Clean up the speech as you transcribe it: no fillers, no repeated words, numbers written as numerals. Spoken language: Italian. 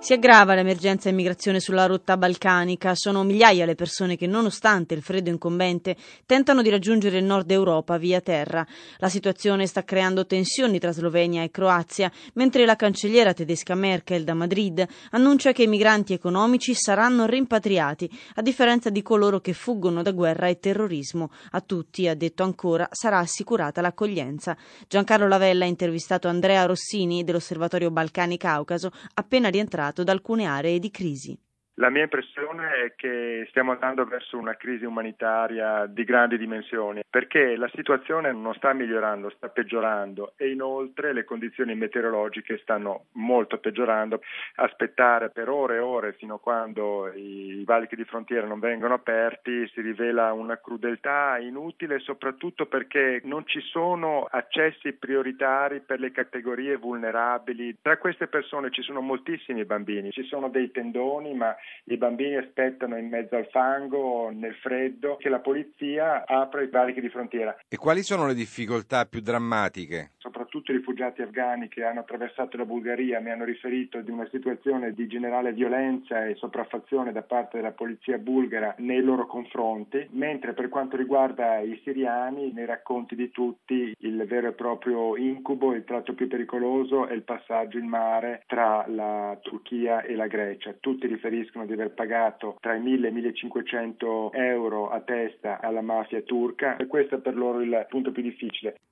Si aggrava l'emergenza immigrazione sulla rotta balcanica. Sono migliaia le persone che, nonostante il freddo incombente, tentano di raggiungere il nord Europa via terra. La situazione sta creando tensioni tra Slovenia e Croazia, mentre la cancelliera tedesca Merkel da Madrid annuncia che i migranti economici saranno rimpatriati, a differenza di coloro che fuggono da guerra e terrorismo. A tutti, ha detto ancora, sarà assicurata l'accoglienza. Giancarlo Lavella ha intervistato Andrea Rossini dell'Osservatorio Balcani Caucaso, appena rientrato da alcune aree di crisi. La mia impressione è che stiamo andando verso una crisi umanitaria di grandi dimensioni, perché la situazione non sta migliorando, sta peggiorando e inoltre le condizioni meteorologiche stanno molto peggiorando. Aspettare per ore e ore fino a quando i valichi di frontiera non vengono aperti si rivela una crudeltà inutile, soprattutto perché non ci sono accessi prioritari per le categorie vulnerabili. Tra queste persone ci sono moltissimi bambini, ci sono dei tendoni, ma i bambini aspettano in mezzo al fango, nel freddo, che la polizia apra i valichi di frontiera. E quali sono le difficoltà più drammatiche? Soprattutto i rifugiati afghani che hanno attraversato la Bulgaria mi hanno riferito di una situazione di generale violenza e sopraffazione da parte della polizia bulgara nei loro confronti, mentre per quanto riguarda i siriani, nei racconti di tutti, il vero e proprio incubo, il tratto più pericoloso è il passaggio in mare tra la Turchia e la Grecia. Tutti riferiscono di aver pagato tra i 1.000 e i 1.500 euro a testa alla mafia turca e questo è per loro il punto più difficile.